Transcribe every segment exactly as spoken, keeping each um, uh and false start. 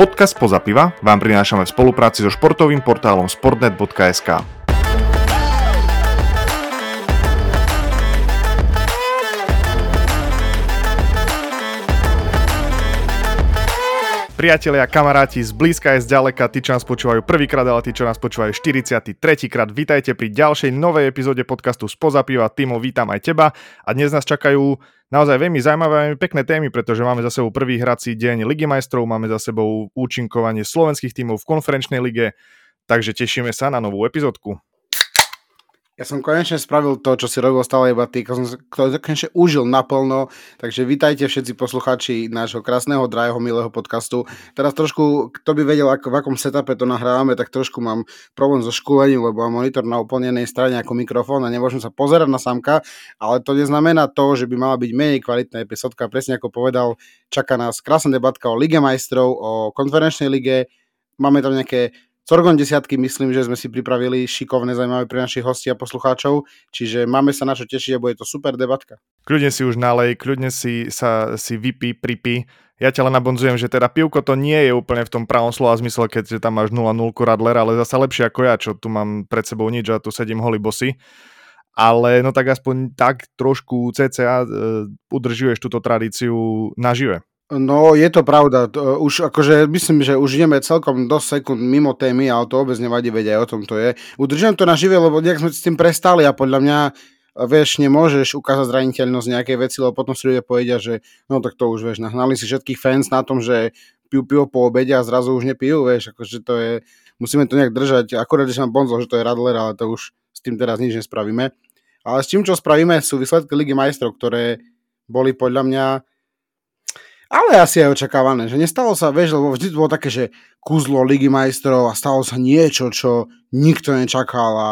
Podcast Spoza piva vám prinášame v spolupráci so športovým portálom sportnet bodka es ká. Priatelia, kamaráti, z blízka aj z ďaleka, tí, čo nás počúvajú prvýkrát, ale tí, čo nás počúvajú štyridsiaty tretí krát, vítajte pri ďalšej novej epizóde podcastu Spoza piva. Timo, vítam aj teba a dnes nás čakajú naozaj veľmi zaujímavé a veľmi pekné témy, pretože máme za sebou prvý hrací deň Ligy majstrov, máme za sebou účinkovanie slovenských tímov v konferenčnej lige, takže tešíme sa na novú epizódku. Ja som konečne spravil to, čo si robil stále iba ty, som to konečne užil naplno, takže vítajte všetci poslucháči nášho krásneho, drahého, milého podcastu. Teraz trošku, kto by vedel, ako, v akom setupe to nahrávame, tak trošku mám problém so škúlením, lebo mám monitor na úplne inej strane ako mikrofón a nemôžem sa pozerať na samka, ale to neznamená to, že by mala byť menej kvalitná epizódka. Presne ako povedal, čaká nás krásna debatka o Lige majstrov, o konferenčnej lige, máme tam nejaké Sorgon desiatky, myslím, že sme si pripravili šikovné, zaujímavé pre našich hostí a poslucháčov, čiže máme sa na čo tešiť a bude to super debatka. Kľudne si už nalej, kľudne si sa si vypí, pripí. Ja ťa len nabonzujem, že teda pivko to nie je úplne v tom pravom slova zmysle, keď tam máš nula nula Radler, ale zasa lepšie ako ja, čo tu mám pred sebou nič a tu sedím holý bosy. Ale no tak aspoň tak trošku cca uh, udržuješ túto tradíciu nažive. No, je to pravda. Už akože myslím, že už ideme celkom dosť sekúnd mimo témy, ale to vôbec nevadí, veď aj o tom to je. Udržujem to na živé, lebo nejak sme s tým prestali a podľa mňa, vieš, nemôžeš ukázať zraniteľnosť nejakej veci, lebo potom si ľudia povedia, že no tak to už, vieš, nahnali si všetkých fans na tom, že pijú pivo po obede a zrazu už nepijú, vieš, akože to je, musíme to nejak držať. Akorát, že som bonzol, že to je Radler, ale to už s tým teraz nič nespravíme. Ale s tým, čo spravíme, sú výsledky Ligy majstrov, ktoré boli podľa mňa ale asi aj očakávané, že nestalo sa, vieš, lebo vždy to bolo také, že kúzlo Ligy majstrov a stalo sa niečo, čo nikto nečakal a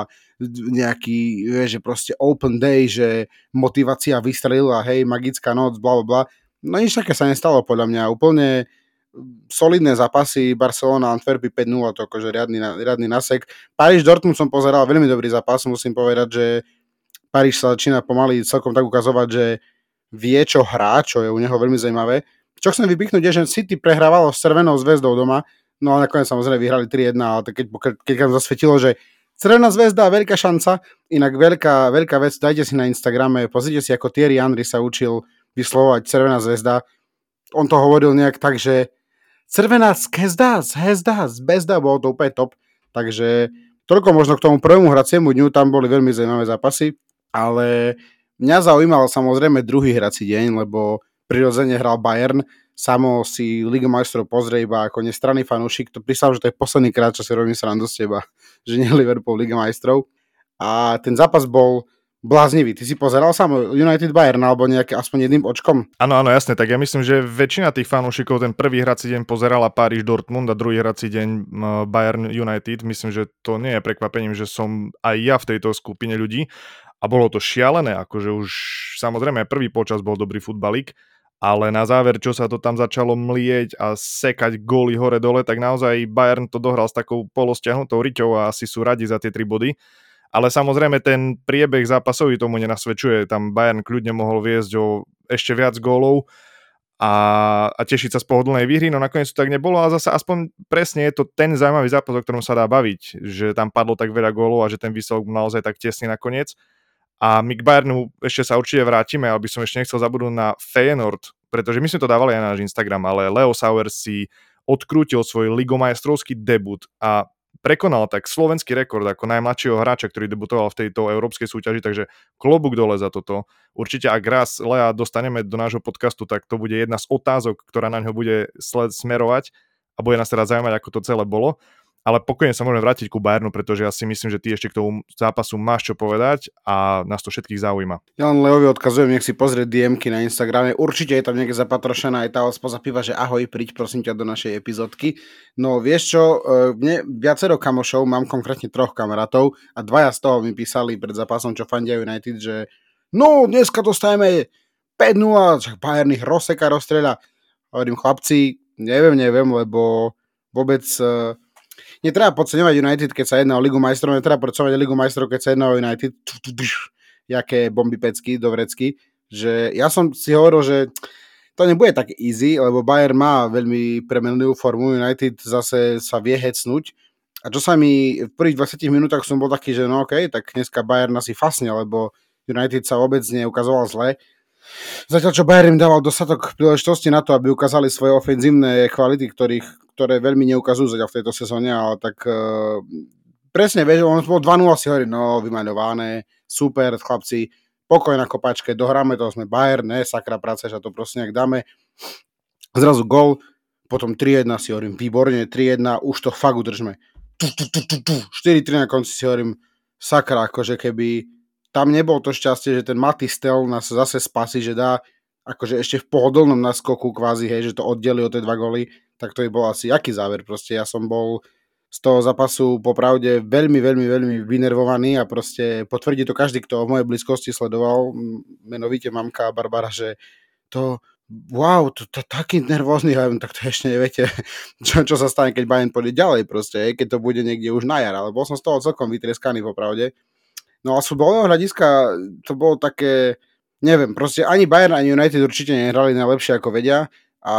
nejaký, vieš, že proste open day, že motivácia vystrelila, hej, magická noc, bla bla bla. No nič také sa nestalo podľa mňa, úplne solidné zápasy, Barcelona, Antwerpy päť nula, to akože riadny, riadny nasek. Paríž Dortmund som pozeral, veľmi dobrý zápas, musím povedať, že Paríž sa začína pomaly celkom tak ukazovať, že vie, čo hrá, čo je u neho veľmi zaujímavé. Čo chcem vypichnúť je, že City prehrávalo s Červenou zväzdou doma, no a nakoniec samozrejme vyhrali tri jedna, ale keď, keď, keď nám zasvetilo, že Červená zväzda, veľká šanca, inak veľká, veľká vec, dajte si na Instagrame, pozrite si, ako Thierry Henry sa učil vyslovovať Červená zväzda. On to hovoril nejak tak, že Červená zväzda, zväzda, zväzda, bolo to úplne top, takže toľko možno k tomu prvému hraciemu dňu, tam boli veľmi zaujímavé zápasy, ale mňa zaujímal samozrejme druhý hrací deň, lebo prirodzene hral Bayern, samo si Liga majstrov pozrie iba ako nestranný fanúšik, to prísam, že to je posledný krát, čo si robím srandu z teba, že nie Liverpool Liga majstrov. A ten zápas bol bláznivý. Ty si pozeral sám United Bayern alebo nejaké aspoň jedným očkom? Áno, áno, jasne, tak ja myslím, že väčšina tých fanúšikov ten prvý hrací deň pozerala Paríž Dortmund a druhý hrací deň Bayern United. Myslím, že to nie je prekvapením, že som aj ja v tejto skupine ľudí a bolo to šialené, akože už samozrejme aj prvý počas bol dobrý futbalík, ale na záver, čo sa to tam začalo mlieť a sekať góly hore-dole, tak naozaj Bayern to dohral s takou polostiahnutou riťou a asi sú radi za tie tri body. Ale samozrejme ten priebeh zápasový tomu nenasvedčuje. Tam Bayern kľudne mohol viesť o ešte viac gólov a, a tešiť sa z pohodlnej výhry, no nakoniec to tak nebolo a zase aspoň presne je to ten zaujímavý zápas, o ktorom sa dá baviť, že tam padlo tak veľa gólov a že ten výsledok naozaj tak tesný nakoniec. A my k Bayernu ešte sa určite vrátime, ale by som ešte nechcel zabudnúť na Feyenoord, pretože my sme to dávali aj na náš Instagram, ale Leo Sauer si odkrútil svoj ligomajstrovský debut a prekonal tak slovenský rekord ako najmladšieho hráča, ktorý debutoval v tejto európskej súťaži, takže klobúk dole za toto. Určite ak raz Lea dostaneme do nášho podcastu, tak to bude jedna z otázok, ktorá na ňo bude sled smerovať a bude nás teda zaujímať, ako to celé bolo. Ale pokojne sa môžeme vrátiť ku Bayernu, pretože ja si myslím, že ty ešte k tomu zápasu máš čo povedať a nás to všetkých zaujíma. Ja len Leovi odkazujem, nech si pozrie dé emky na Instagrame. Určite je tam nejaké zapatrošená aj tá spoza piva, že ahoj, príď prosím ťa do našej epizódky. No vieš čo, mne viacero kamošov, mám konkrétne troch kamarátov a dvaja z toho mi písali pred zápasom, čo fandia United, že no dneska dostajeme päť nula, čak Bayern ich rozseka, rozstrieľa. Hovorím, chlapci, neviem, neviem, lebo vôbec netreba podceňovať United, keď sa jedná o Ligu majstrov, netreba podceňovať Ligu majstrov, keď sa jedná o United. Jaké bomby pecky do vrecky. Že ja som si hovoril, že to nebude tak easy, lebo Bayern má veľmi premenlivú formu, United zase sa vie hecnúť. A čo sa mi v prvých dvadsiatich minútach som bol taký, že no okej, okay, tak dneska Bayern asi fasne, lebo United sa vôbec neukazoval zle. Zatiaľ, čo Bayern im dával dostatok príležitosti na to, aby ukázali svoje ofenzívne kvality, ktorých, ktoré veľmi neukazujú zatiaľ v tejto sezóne, ale tak uh, presne, vieš, on bol dva nula, si hovorí, no, vymaňované, super, chlapci, pokoj na kopačke, dohráme to, sme Bayern, ne, sakra práce, že to proste nejak dáme. Zrazu gól, potom tri jedna, si hovorím, výborne, tri jedna, už to fakt udržme. štyri tri na konci, si hovorím, sakra, akože keby tam nebol to šťastie, že ten Matis Tel nás zase spasí, že dá akože ešte v pohodlnom naskoku kvázi, hej, že to oddeli o tie dva góly, tak to by bol asi aký záver, proste ja som bol z toho zápasu popravde veľmi, veľmi, veľmi vynervovaný a proste potvrdí to každý, kto v mojej blízkosti sledoval, menovite mamka Barbara, že to wow, to, to taký nervózny, ja viem, tak to ešte neviete, čo, čo sa stane, keď Bayern pôjde ďalej proste, keď to bude niekde už na jar, ale bol som z toho celkom vytrieskaný popravde. No a z futbalového hľadiska to bolo také, neviem, proste ani Bayern, ani United určite nehrali najlepšie ako vedia a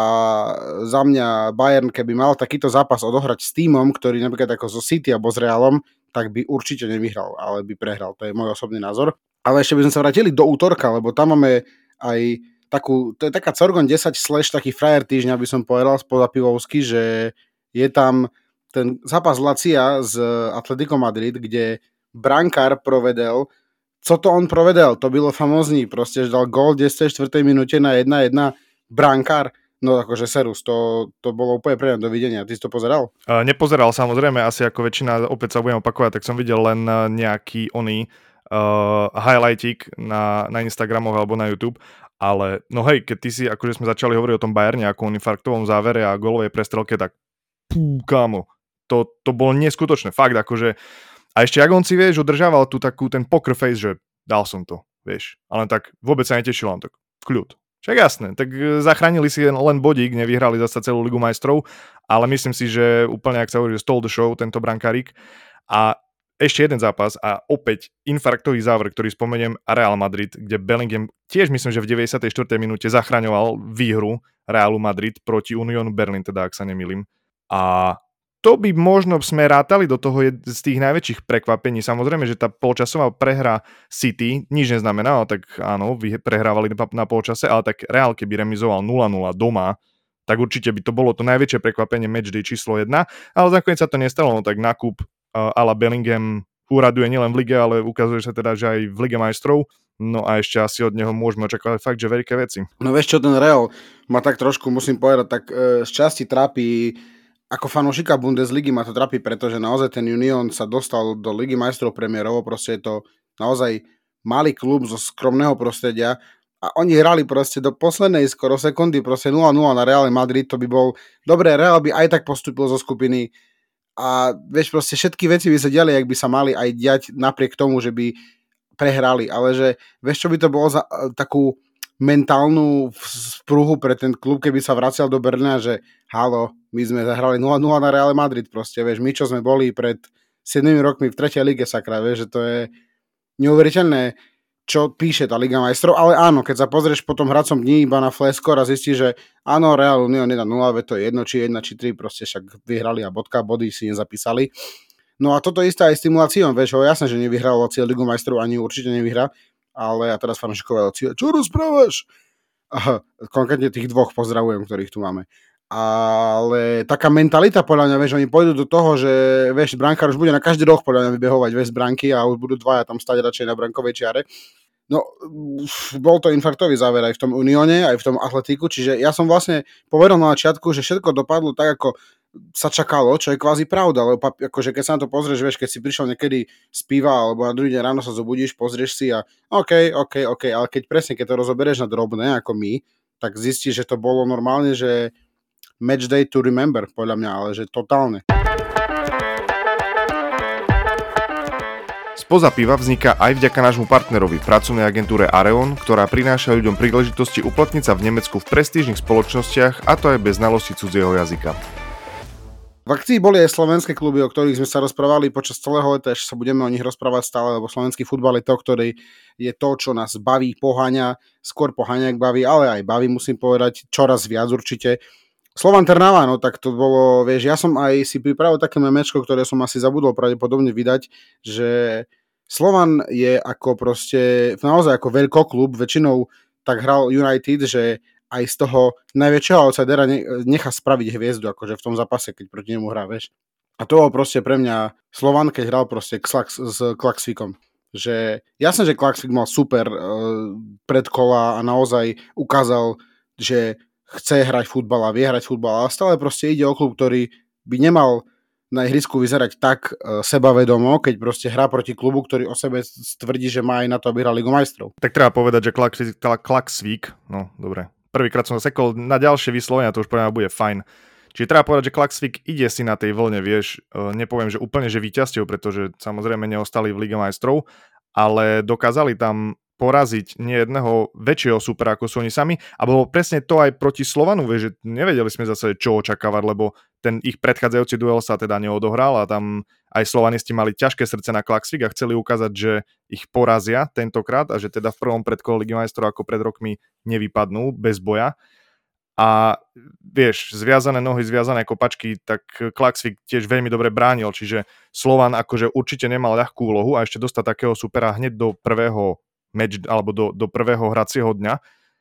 za mňa Bayern, keby mal takýto zápas odohrať s tímom, ktorý napríklad ako so City alebo s Realom, tak by určite nevyhral, ale by prehral, to je môj osobný názor. Ale ešte by sme sa vrátili do útorka, lebo tam máme aj takú, to je taká Corgon desať slash taký frajer týždňa, by som povedal spoza pivovsky, že je tam ten zápas Lazia z Atletico Madrid, kde brankár provedel, co to on provedel, to bylo famózní, proste, že dal gól v desať štvrtej minúte na jedna jedna brankár, no akože serus, to, to bolo úplne pre mňa dovidenia, ty si to pozeral? Uh, nepozeral, samozrejme, asi ako väčšina, opäť sa budem opakovať, tak som videl len nejaký oný uh, highlightik na, na Instagramoch alebo na YouTube, ale no hej, keď ty si, akože sme začali hovoriť o tom Bayerne ako o infarktovom závere a gólovej prestrelke, tak pú, kámo, to, to bolo neskutočné, fakt, akože a ešte, jak on si, vieš, udržával tu takú ten poker face, že dal som to, vieš. Ale tak vôbec sa netešil, on tak kľud. Však jasné, tak zachránili si len bodík, nevyhrali zasa celú Ligu majstrov, ale myslím si, že úplne, ak sa hovorí, že stole the show, tento brankárik. A ešte jeden zápas a opäť infarktový záver, ktorý spomeniem, Real Madrid, kde Bellingham tiež myslím, že v deväťdesiatej štvrtej minúte zachraňoval výhru Realu Madrid proti Unionu Berlin, teda ak sa nemýlim. A to by možno sme rátali do toho z tých najväčších prekvapení. Samozrejme, že tá polčasová prehra City nič neznamená, tak áno, prehrávali na polčase, ale tak Real, keby remizoval nula nula doma, tak určite by to bolo to najväčšie prekvapenie matchday číslo jedna, ale nakoniec sa to nestalo, no tak nákup uh, a la Bellingham úraduje nielen v lige, ale ukazuje sa teda, že aj v Lige majstrov. No a ešte asi od neho môžeme očakávať fakt, že veľké veci. No vieš čo, ten Real ma tak trošku, musím povedať, tak e, z časti trápi. Ako fanúšika Bundesligy ma to trápi, pretože naozaj ten Union sa dostal do Ligy majstrov premiérovo, proste je to naozaj malý klub zo skromného prostredia a oni hrali proste do poslednej skoro sekundy, proste nula nula na Real Madrid, to by bol, dobre, Real by aj tak postúpil zo skupiny a vieš, proste všetky veci by sa diali, ak by sa mali aj diať napriek tomu, že by prehrali, ale že vieš, čo by to bolo za uh, takú mentálnu sprúhu pre ten klub, keby sa vracial do Berlína, že halo, my sme zahrali nula nula na Real Madrid proste, vieš, my čo sme boli pred siedmimi rokmi v tretej lige, sakra, vieš, že to je neuveriteľné, čo píše tá Liga majstrov, ale áno, keď sa pozrieš po tom hracom dní iba na Flashscore a zistíš, že áno, Real Union jedna nula, to je jedno, či jedna, či tri, proste však vyhrali a bodka, body si nezapísali. No a toto isté aj s tým Laciom, vieš, ho jasné, že nevyhral Lazio Ligu majstrov, ani určite nevyhrá, ale ja teraz fanúšikovia Lazio, čo rozprávaš? Aha, konkrétne tých dvoch pozdravujem, ktorých tu máme. Ale taká mentalita, podľa mňa, vieš, oni pôjdu do toho, že vieš, brankár už bude na každý roh podľa mňa vybehovať vieš, bránky a už budú dvaja tam stať radšej na brankovej čiare. No, bol to infarktový záver aj v tom Unióne, aj v tom Atletiku, čiže ja som vlastne povedal na začiatku, že všetko dopadlo tak, ako sa čakalo, čo je kvázi pravda, lebo akože keď sa na to pozrieš, vieš, keď si prišiel niekedy z piva alebo na druhý deň ráno sa zobudíš, pozrieš si a OK, OK, OK, ale keď presne, keď to rozoberieš na drobné, ako my, tak zistíš, že to bolo normálne, že match day to remember, podľa mňa, ale že totálne. Spoza piva vzniká aj vďaka nášmu partnerovi, pracovnej agentúre Areon, ktorá prináša ľuďom príležitosti uplatniť sa v Nemecku v prestížnych spoločnostiach, a to aj bez znalosti cudzieho jazyka. V akcii boli aj slovenské kluby, o ktorých sme sa rozprávali počas celého leta, ešte sa budeme o nich rozprávať stále, lebo slovenský futbal je to, ktorý je to, čo nás baví, poháňa, skôr poháňa, ak baví, ale aj baví, musím povedať, čoraz viac určite. Slovan Trnava, no tak to bolo, vieš, ja som aj si pripravil také memečko, ktoré som asi zabudol pravdepodobne vydať, že Slovan je ako proste, naozaj ako veľkoklub, väčšinou tak hral United, že aj z toho najväčšieho outsidera nechá spraviť hviezdu, akože v tom zápase, keď proti nemu hrá, vieš. A to bol proste pre mňa Slovan, keď hral proste Klax, s Klaxvikom. Že jasné, že Klaxvik mal super uh, predkola a naozaj ukázal, že chce hrať futbal a vie hrať futbal, ale stále proste ide o klub, ktorý by nemal na ihrisku vyzerať tak uh, sebavedomo, keď proste hrá proti klubu, ktorý o sebe tvrdí, že má aj na to, aby hral Ligu majstrov. Tak treba povedať, že Klaxvík, Klaxvík no dobre, prvýkrát som sa sekol, na ďalšie vyslovenia to už pre mňa bude fajn. Čiže treba povedať, že Klaxvík ide si na tej vlne, vieš, nepoviem, že úplne, že víťazstiev, pretože samozrejme neostali v Lige majstrov, ale dokázali tam poraziť nie jedného väčšieho supera, ako sú oni sami. A bolo presne to aj proti Slovanu, vieš, že nevedeli sme zase, čo očakávať, lebo ten ich predchádzajúci duel sa teda neodohral a tam aj Slovanisti mali ťažké srdce na Klaxvík a chceli ukázať, že ich porazia tentokrát a že teda v prvom predkole Ligy majstrov ako pred rokmi nevypadnú bez boja. A vieš, zviazané nohy, zviazané kopačky, tak Klaxvík tiež veľmi dobre bránil, čiže Slovan akože určite nemal ľahkú úlohu a ešte dostať takého supera hneď do prvého match, alebo do, do prvého hracieho dňa.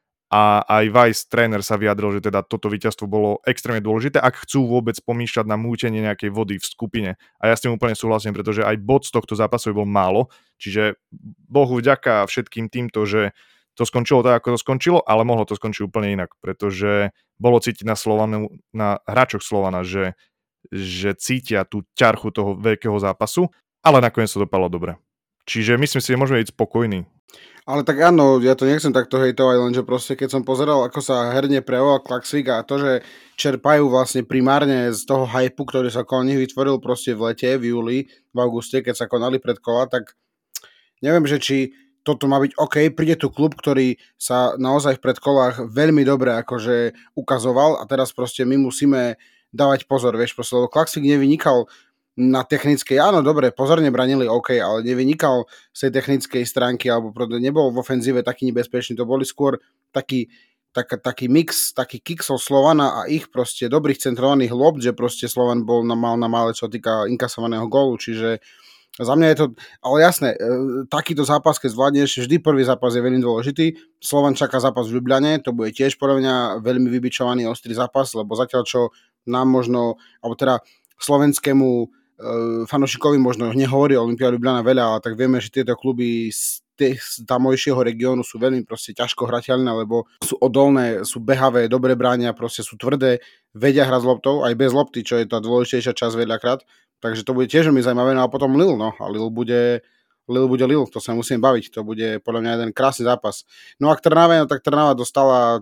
A aj Vice tréner sa vyjadril, že teda toto víťazstvo bolo extrémne dôležité, ak chcú vôbec pomýšľať na mútenie nejakej vody v skupine. A ja s tým úplne súhlasím, pretože aj bod z tohto zápasu bol málo, čiže Bohu vďaka všetkým týmto, že to skončilo tak, ako to skončilo, ale mohlo to skončiť úplne inak, pretože bolo cítiť na Slovanu, na hráčoch Slovana, že, že cítia tú ťarchu toho veľkého zápasu, ale nakoniec to dopadlo dobre. Čiže myslím si, že môžeme byť spokojní. Ale tak áno, ja to nechcem takto hejtovať, lenže proste keď som pozeral, ako sa herne prejavoval Klaxvík a to, že čerpajú vlastne primárne z toho hypu, ktorý sa okolo nich vytvoril proste v lete, v júli, v auguste, keď sa konali predkola, tak neviem, že či toto má byť OK, príde tu klub, ktorý sa naozaj v predkolách veľmi dobre akože ukazoval a teraz proste my musíme dávať pozor, vieš, proste, lebo Klaxvík nevynikal na technickej, áno, dobre, pozorne branili OK, ale nevynikal z tej technickej stránky, alebo nebol v ofenzíve taký nebezpečný, to boli skôr taký, tak, taký mix, taký kiksov Slovana a ich proste dobrých centrovaných lob, že proste Slovan bol na, mal na mále, čo týka inkasovaného gólu, čiže za mňa je to, ale jasné, takýto zápas, keď zvládneš, vždy prvý zápas je veľmi dôležitý. Slovan čaká zápas v Ljubljane, to bude tiež podľa mňa veľmi vybičovaný ostrý zápas, lebo zatiaľ čo nám možno, alebo teda slovenskému e, fanúšikovi možno nehovorí Olympia Ljubljana veľa, ale tak vieme, že tieto kluby z, z tamojšieho regiónu sú veľmi proste ťažko hrateľné, lebo sú odolné, sú behavé, dobre bránia, proste sú tvrdé, vedia hrať s loptou, aj bez lopty, čo je tá dôležitejšia časť veľakrát. Takže to bude tiež veľmi zaujímavé. No a potom Lille, no. A Lille bude, Lille bude Lille, to sa musím baviť. To bude podľa mňa jeden krásny zápas. No a k Trnave, no tak Trnava dostala uh,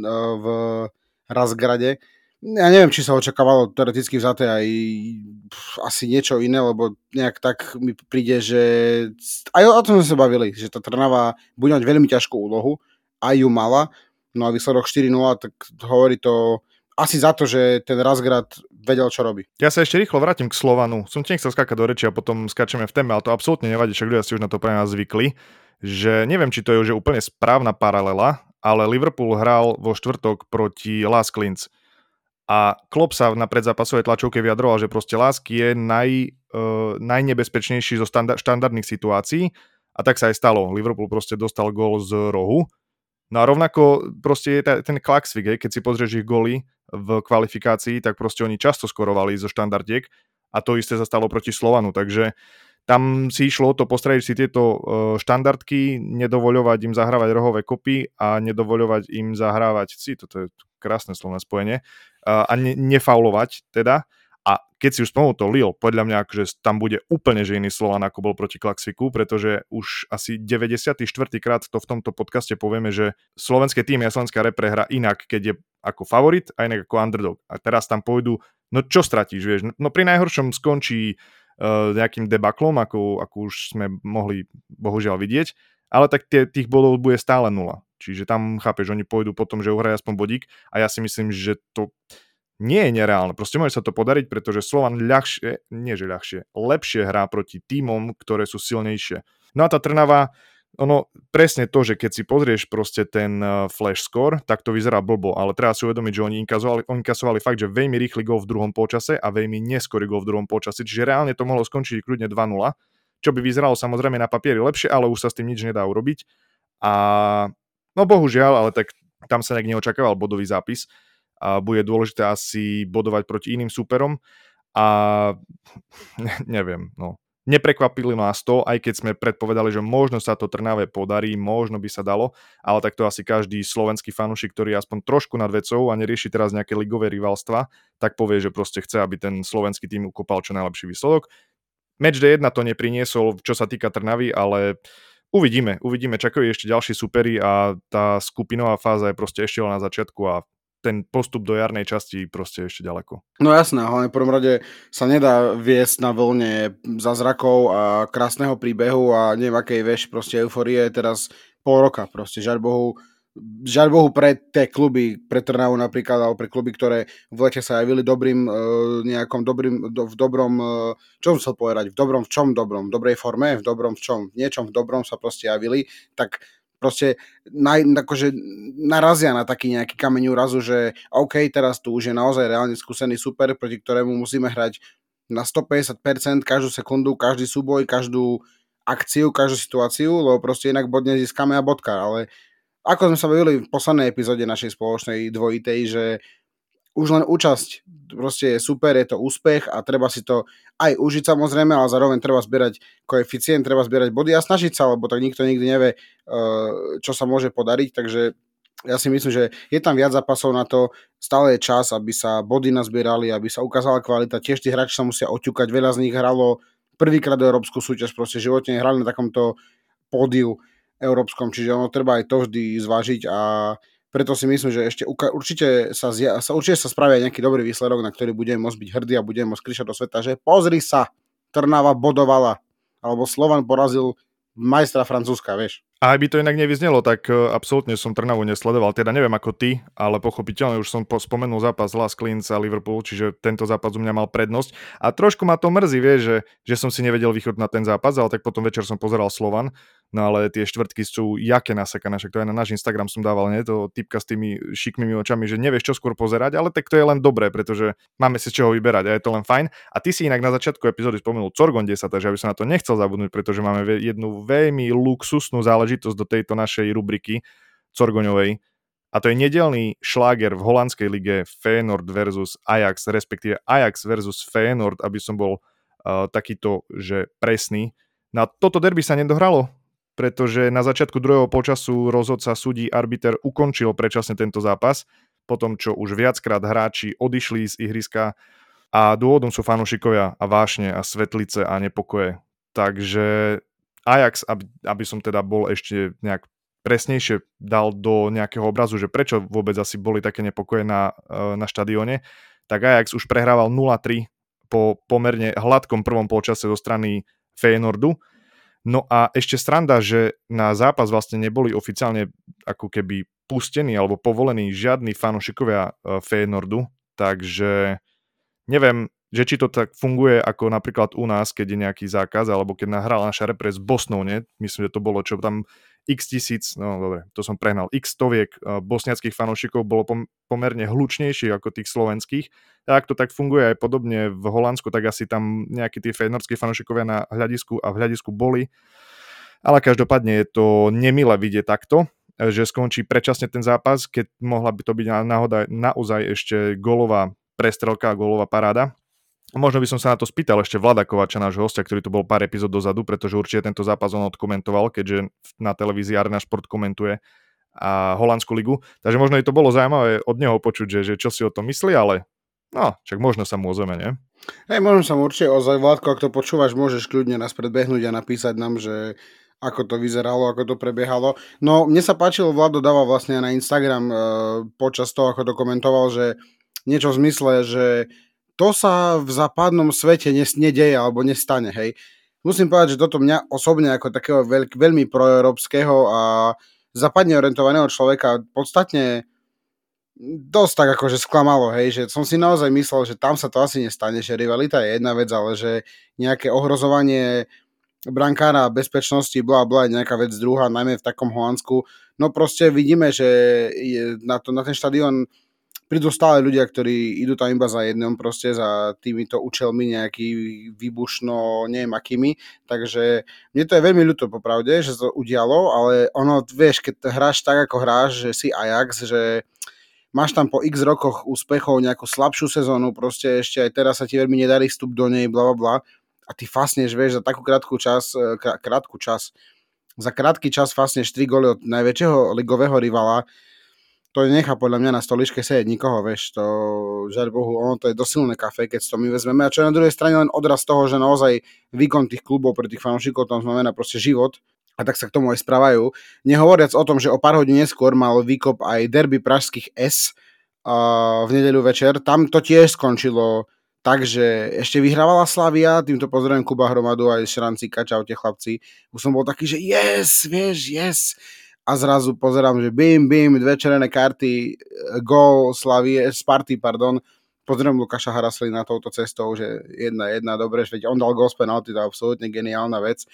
v Razgrade. Ja neviem, či sa očakávalo teoreticky vzaté aj pff, asi niečo iné, lebo nejak tak mi príde, že aj o tom sme sa bavili, že tá Trnava bude mať veľmi ťažkú úlohu. Aj ju mala. No a výsledok štyri nula, tak hovorí to asi za to, že ten Razgrad vedel, čo robí. Ja sa ešte rýchlo vrátim k Slovanu. Som ti nechcel skákať do reči a potom skáčeme v téme, ale to absolútne nevadí, však ľudia si už na to pre nás zvykli. Že neviem, či to je už úplne správna paralela, ale Liverpool hral vo štvrtok proti Lask Linz. A Klopp sa na predzápasovej tlačovke vyjadroval, že proste Lask je naj, uh, najnebezpečnejší zo štandard, štandardných situácií a tak sa aj stalo. Liverpool proste dostal gól z rohu. No a rovnako proste je ten Klaxvik, keď si pozrieš ich góly v kvalifikácii, tak proste oni často skorovali zo štandardiek a to isté sa stalo proti Slovanu, takže tam si išlo to postrediť si tieto štandardky, nedovoľovať im zahrávať rohové kopy a nedovoľovať im zahrávať, si toto je krásne slovné spojenie, a ne, nefaulovať teda. A keď si už spomenul to Lille, podľa mňa akože tam bude úplne že iný Slovan, ako bol proti Klaxviku, pretože už asi deväťdesiaty štvrtý krát to v tomto podcaste povieme, že slovenské týmy a slovenská repre hra inak, keď je ako favorit a inak ako underdog. A teraz tam pôjdu, no čo stratíš, vieš? No pri najhoršom skončí uh, nejakým debaklom, ako, ako už sme mohli bohužiaľ vidieť, ale tak tie, tých bodov bude stále nula. Čiže tam, chápeš, oni pôjdu potom, že uhrajú aspoň bodík a ja si myslím, že to nie je nereálne. Proste môže sa to podariť, pretože Slovan ľahšie, nie že ľahšie, lepšie hrá proti tímom, ktoré sú silnejšie. No a tá Trnava, ono, presne to, že keď si pozrieš proste ten uh, flash score, tak to vyzerá blbo, ale treba si uvedomiť, že oni inkasovali, oni inkasovali fakt, že veľmi rýchly gól v druhom polčase a veľmi neskorý gól v druhom polčase, čiže reálne to mohlo skončiť kľudne dva nula, čo by vyzeralo samozrejme na papieri lepšie, ale už sa s tým nič nedá urobiť. A no bohužiaľ, ale tak tam sa nejak neočakával bodový zápis. A bude dôležité asi bodovať proti iným súperom a neviem, no. Neprekvapili nás to, aj keď sme predpovedali, že možno sa to Trnave podarí, možno by sa dalo, ale tak to asi každý slovenský fanúšik, ktorý je aspoň trošku nad vecou a nerieši teraz nejaké ligové rivalstva, tak povie, že proste chce, aby ten slovenský tým ukopal čo najlepší výsledok. Match dé jeden to nepriniesol, čo sa týka Trnavy, ale uvidíme, uvidíme, čakajú ešte ďalší superi a tá skupinová fáza je proste ešte len na začiatku a ten postup do jarnej časti proste ešte ďaleko. No jasné, hlavne v prvom rade sa nedá viesť na vlne zázrakov a krásneho príbehu a neviem akej vieš proste euforie teraz pol roka proste, žiaľ Bohu, žiaľ Bohu pre tie kluby, pre Trnavu napríklad, alebo pre kluby, ktoré v lete sa javili dobrým, nejakom dobrým, do, v dobrom, čo som chcel povedať, v dobrom, v čom dobrom, v dobrej forme, v dobrom v čom, v niečom v dobrom sa proste javili, tak proste naj, akože narazia na taký nejaký kameň úrazu, že OK, teraz tu už je naozaj reálne skúsený super, proti ktorému musíme hrať na stopäťdesiat percent každú sekundu, každý súboj, každú akciu, každú situáciu, lebo proste inak bod nezískame a bodka, ale ako sme sa bavili v poslednej epizóde našej spoločnej dvojitej, že už len účasť proste je super, je to úspech a treba si to aj užiť samozrejme, ale zároveň treba zbierať koeficient, treba zbierať body a snažiť sa, lebo tak nikto nikdy nevie, čo sa môže podariť, takže ja si myslím, že je tam viac zápasov na to, stále je čas, aby sa body nazbierali, aby sa ukázala kvalita, tiež tí hráči sa musia oťukať, veľa z nich hralo prvýkrát do európsku súťaž, proste životne hrali na takomto pódiu európskom, čiže ono treba aj to vždy zvážiť a preto si myslím, že ešte uka- určite, sa zja- sa, určite sa spravia nejaký dobrý výsledok, na ktorý budeme môcť byť hrdí a budeme môcť kričať do sveta, že pozri sa, Trnava bodovala, alebo Slovan porazil majstra Francúzska, vieš. A aj by to inak nevyznelo, tak absolútne som Trnavu nesledoval. Teda neviem ako ty, ale pochopiteľne už som spomenul zápas Las Clins a Liverpool, čiže tento zápas u mňa mal prednosť. A trošku ma to mrzí, vieš, že, že som si nevedel vychodiť na ten zápas, ale tak potom večer som pozeral Slovan. No ale tie štvrtky sú jaké nasekané, však to aj na náš Instagram som dával, nie? To typka s tými šikmými očami, že nevieš čo skôr pozerať, ale tak to je len dobré, pretože máme si z čoho vyberať a je to len fajn. A ty si inak na začiatku epizódy spomenul Corgon desať, takže aby som na to nechcel zabudnúť, pretože máme jednu veľmi luxusnú záležitosť do tejto našej rubriky Corgoňovej. A to je nedelný šláger v holandskej lige Feyenoord versus Ajax, respektíve Ajax versus Feyenoord, aby som bol uh, takýto, že presný. Na toto derby sa nedohralo, pretože na začiatku druhého polčasu rozhodca súdi arbiter ukončil predčasne tento zápas, potom čo už viackrát hráči odišli z ihriska a dôvodom sú fanúšikovia a vášne a svetlice a nepokoje. Takže Ajax, aby, aby som teda bol ešte nejak presnejšie dal do nejakého obrazu, že prečo vôbec asi boli také nepokoje na, na štadióne, tak Ajax už prehrával nula tri po pomerne hladkom prvom polčase zo strany Feyenoordu. No a ešte sranda, že na zápas vlastne neboli oficiálne ako keby pustení alebo povolení žiadni fanúšikovia Feyenoordu, takže neviem, že či to tak funguje ako napríklad u nás, keď je nejaký zákaz, alebo keď nahral naša repre s Bosnou, nie? Myslím, že to bolo čo tam x tisíc, no dobre, to som prehnal, x stoviek bosniackých fanúšikov bolo pom- pomerne hlučnejšie ako tých slovenských. A ak to tak funguje aj podobne v Holandsku, tak asi tam nejakí tí feyenoordskí fanúšikovia na hľadisku a v hľadisku boli. Ale každopádne je to nemilé vidieť takto, že skončí predčasne ten zápas, keď mohla by to byť náhoda naozaj ešte gólová prestrelka a gólová paráda. Možno by som sa na to spýtal ešte Vlada Kovača, nášho hostia, ktorý tu bol pár epizód dozadu, pretože určite tento zápas on odkomentoval, keďže na televízii Arena Šport komentuje a holandskú ligu. Takže možno by to bolo zaujímavé od neho počuť, že, že čo si o tom myslí, ale no, však možno sa mu ozveme, nie? Hej, možno sa mu určite ozvať, Vládko, ak to počúvaš, môžeš kľudne nás predbehnúť a napísať nám, že ako to vyzeralo, ako to prebiehalo. No, mne sa páčilo, Vlado dával vlastne na Instagram e, počas toho, ako to komentoval, že niečo v zmysle, že to sa v západnom svete nes- nedeje alebo nestane, hej. Musím povedať, že toto mňa osobne ako takého veľk- veľmi proeurópskeho a západne orientovaného človeka podstatne dosť tak akože sklamalo, hej, že som si naozaj myslel, že tam sa to asi nestane, že rivalita je jedna vec, ale že nejaké ohrozovanie brankára bezpečnosti, blá, blá, je nejaká vec druhá, najmä v takom Holandsku. No proste vidíme, že je na, to, na ten štadión prídu stále ľudia, ktorí idú tam iba za jednom, proste za týmito účelmi nejaký výbušno, neviem akými, takže mne to je veľmi ľúto popravde, že to udialo, ale ono, vieš, keď hráš tak, ako hráš, že si Ajax, že máš tam po x rokoch úspechov nejakú slabšiu sezónu, proste ešte aj teraz sa ti veľmi nedarí vstup do nej, bla, bla, bla, a ty fasneš, vieš, za takú krátku čas, krátku čas, za krátky čas fasneš tri góly od najväčšieho ligového rivala. To nechá podľa mňa na stoličke sedieť nikoho, vieš, to žiaľ Bohu, ono to je dosilné kafe, keď si to my vezmeme. A čo je na druhej strane len odraz toho, že naozaj výkon tých klubov pre tých fanúšikov tam znamená proste život a tak sa k tomu aj správajú. Nehovoriac o tom, že o pár hodín neskôr mal výkop aj derby pražských S uh, v nedeľu večer, tam to tiež skončilo tak, že ešte vyhrávala Slavia, týmto pozdravujem Kuba Hromadu aj Šrancíka, čaute chlapci. Už som bol taký, že yes, vieš, yes. A zrazu pozerám, že bim, bim, dve červené karty, gól Slavie, Sparty, pardon. Pozerám Lukáša Haraslina touto cestou, že jedna, jedna, dobre, veď on dal gól z penalty, to je absolútne geniálna vec.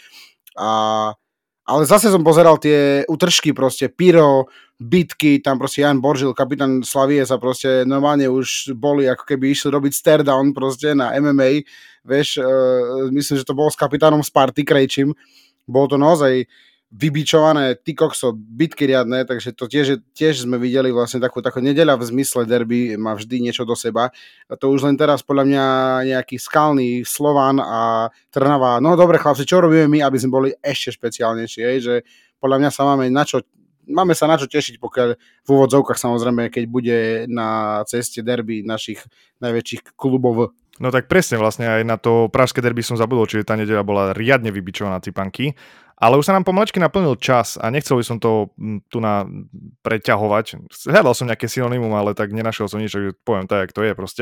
A, ale zase som pozeral tie utržky proste, Piro, bitky, tam proste Jan Boržil, kapitán Slavie sa proste normálne už boli, ako keby išli robiť stare down proste na em em á, vieš, uh, myslím, že to bolo s kapitánom Sparty Krejčím, bolo to naozaj vybičované, ty kokso, bitky riadne, takže to tiež, tiež sme videli vlastne takú, takú nedeľa v zmysle derby, má vždy niečo do seba. A to už len teraz podľa mňa nejaký skalný Slovan a Trnava. No dobre chlapci, čo robíme my, aby sme boli ešte špeciálnejší, hej? Že podľa mňa sa máme na čo, máme sa na čo tešiť, pokiaľ v úvodzovkách samozrejme, keď bude na ceste derby našich najväčších klubov. No tak presne vlastne aj na to pražské derby som zabudol, čiže tá nedeľa bola riadne vybičovaná cipanky. Ale už sa nám pomaličky naplnil čas a nechcel by som to tu na preťahovať. Hľadal som nejaké synonymum, ale tak nenašiel som nič, takže poviem tak, jak to je proste.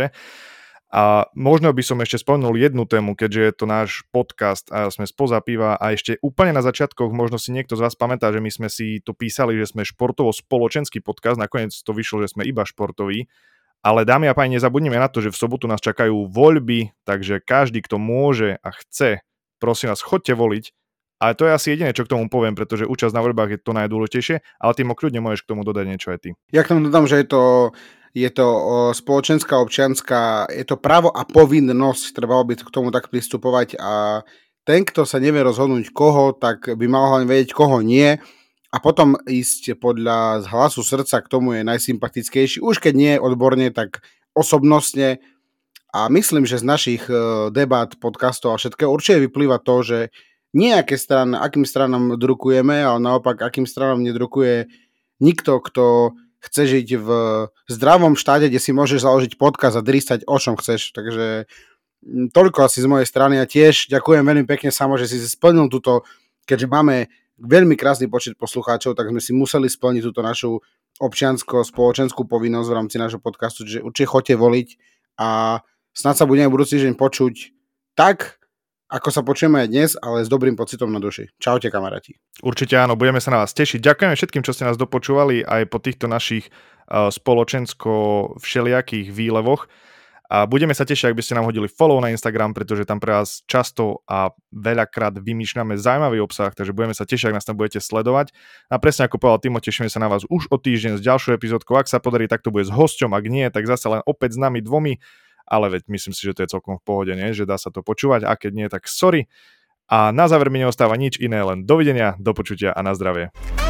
A možno by som ešte spomenul jednu tému, keďže je to náš podcast a sme spoza piva a ešte úplne na začiatkoch možno si niekto z vás pamätá, že my sme si to písali, že sme športovo-spoločenský podcast, nakoniec to vyšlo, že sme iba športoví. Ale dámy a páni, nezabudnime na to, že v sobotu nás čakajú voľby, takže každý, kto môže a chce, prosím vás, choďte voliť. Ale to je asi jediné, čo k tomu poviem, pretože účasť na voľbách je to najdôležitejšie, ale ty kľudne môžeš k tomu dodať niečo aj ty. Ja k tomu dodám, že je to, je to spoločenská, občianská, je to právo a povinnosť, trebalo by k tomu tak pristupovať a ten, kto sa nevie rozhodnúť koho, tak by mal hlavne vedieť, koho nie a potom ísť podľa hlasu srdca, k tomu je najsympatickejší, už keď nie odborne, tak osobnostne a myslím, že z našich debát, podcastov a všetkého určite vyplýva to, že nejaké strany, akým stranám drukujeme, ale naopak, akým stranám nedrukuje nikto, kto chce žiť v zdravom štáte, kde si môžeš založiť podcast a dristať o čom chceš. Takže toľko asi z mojej strany a tiež ďakujem veľmi pekne Samo, že si splnil túto, keďže máme veľmi krásny počet poslucháčov, tak sme si museli splniť túto našu občiansko-spoločenskú povinnosť v rámci nášho podcastu, že určite choďte voliť a snad sa budeme budúci deň počuť tak, ako sa počujeme aj dnes, ale s dobrým pocitom na duši. Čaute, kamaráti. Určite áno, budeme sa na vás tešiť. Ďakujeme všetkým, čo ste nás dopočúvali aj po týchto našich uh, spoločensko všelijakých výlevoch. A budeme sa tešiť, ak by ste nám hodili follow na Instagram, pretože tam pre vás často a veľakrát vymýšľame zaujímavý obsah, takže budeme sa tešiť, ak nás tam budete sledovať. A presne ako povedal Timo, tešíme sa na vás už o týždeň s ďalšou epizódkou. Ak sa podarí, tak to bude s hosťom, ak nie, tak zase len opäť s nami dvomi. Ale veď myslím si, že to je celkom v pohode, nie? Že dá sa to počúvať a keď nie, tak sorry. A na záver mi neostáva nič iné, len dovidenia, do počutia a na zdravie.